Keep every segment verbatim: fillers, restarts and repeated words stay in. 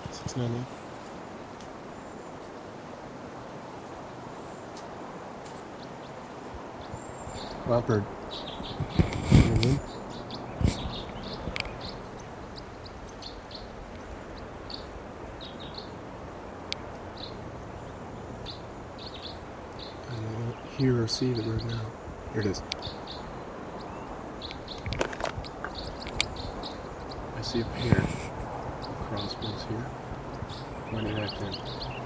six ninety. Wild bird. Mm-hmm. I don't hear or see the bird now. Here it is. I see a pair of crossbills here. Pointing back in.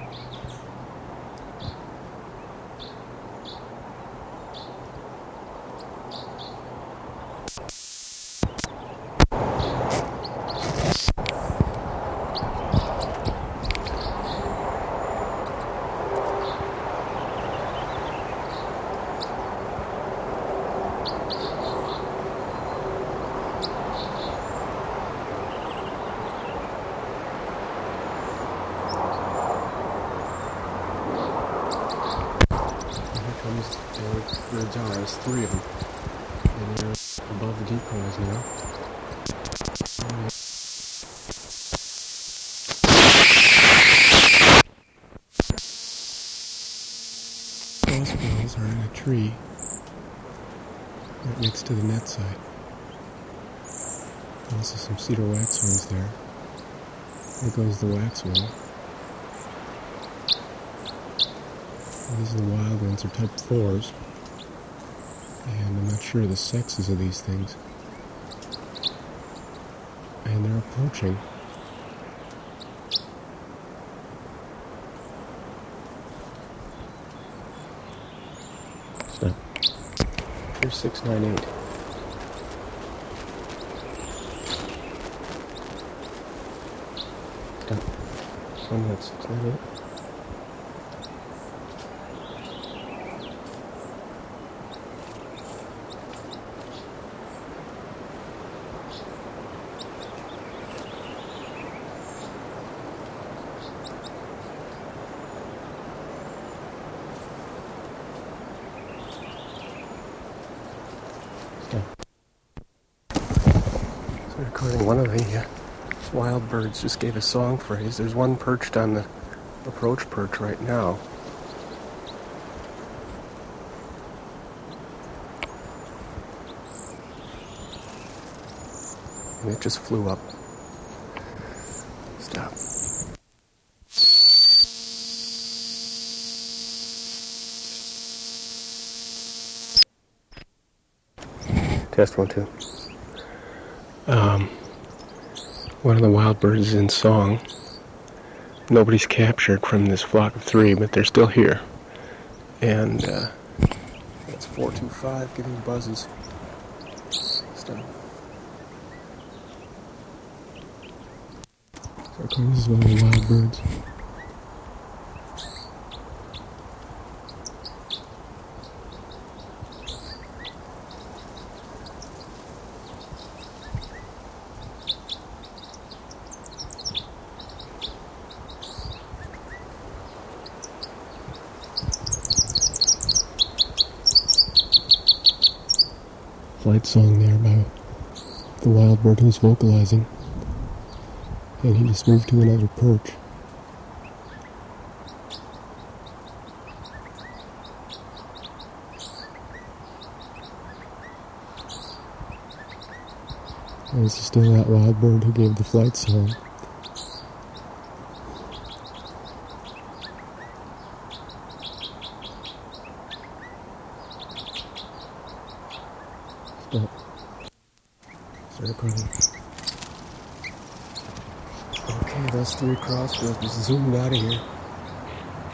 Comes the birds are. There's three of them. And they're above the decoys now. Crossbills are in a tree right next to the net site. Also some cedar waxwings there. There goes the waxwing. These are the wild ones, they're type fours, and I'm not sure the sexes of these things. And they're approaching. Stop. Here's six nine eight. Stop. One minute, six nine eight. So recording one of the uh, wild birds just gave a song phrase. There's one perched on the approach perch right now. And it just flew up. Stop. Test one, two. Um, one of the wild birds is in song. Nobody's captured from this flock of three, but they're still here. And uh, that's four two five giving buzzes. Stop. So this is one of the wild birds. Flight song there by the wild bird who's vocalizing, and he just moved to another perch. And this is still that wild bird who gave the flight song. Stop. Start recording. Okay, that's three crossbills. Just zoomed out of here.